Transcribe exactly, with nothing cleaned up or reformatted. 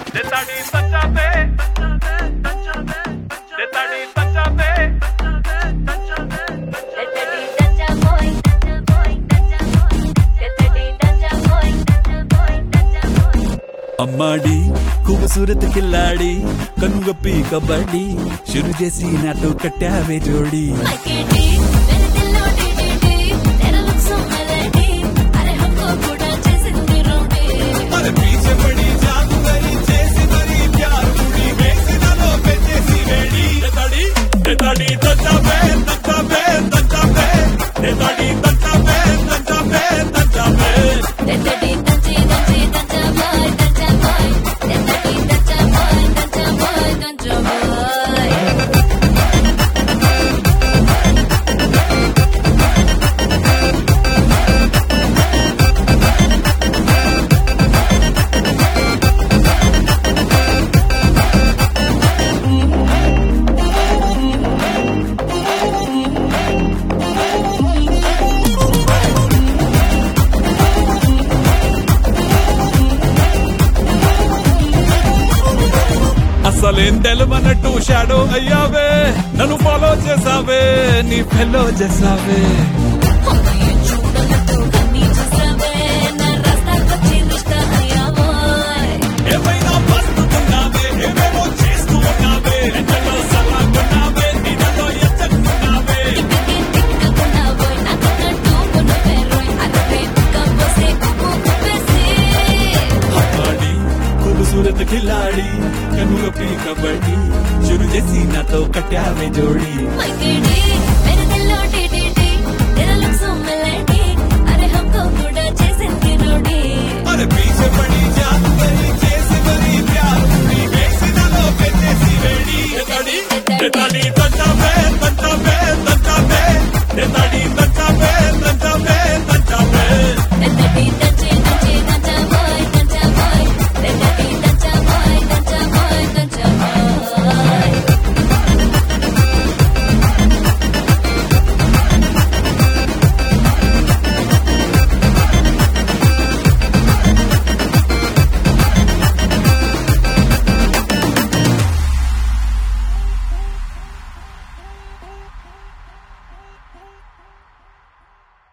देताड़ी सच्चा पे देताड़ी सच्चा पे అమ్మాడి खूबसूरत खिलाड़ी కనుగప్పి కబడ్డీ शुरू చేసి నాతో కట్టావే జోడి అసలేం తెలవనట్టు షాడో అయ్యావే నన్ను ఫాలో చేసావే నీ ఫెలో చేసావే ఏమైనా పస్తుకున్నావే ఏమేమో చేస్తున్నావే ఎంతలో సలాగున్నావే నీడలో ఎచ్చకున్నావే అమ్మాడి खूबसूरत खिलाड़ी కనుగప్పి కబడ్డీ शुरू చేసి నాతో కట్టావే జోడి अरे पीछे पड़ी जादूगरी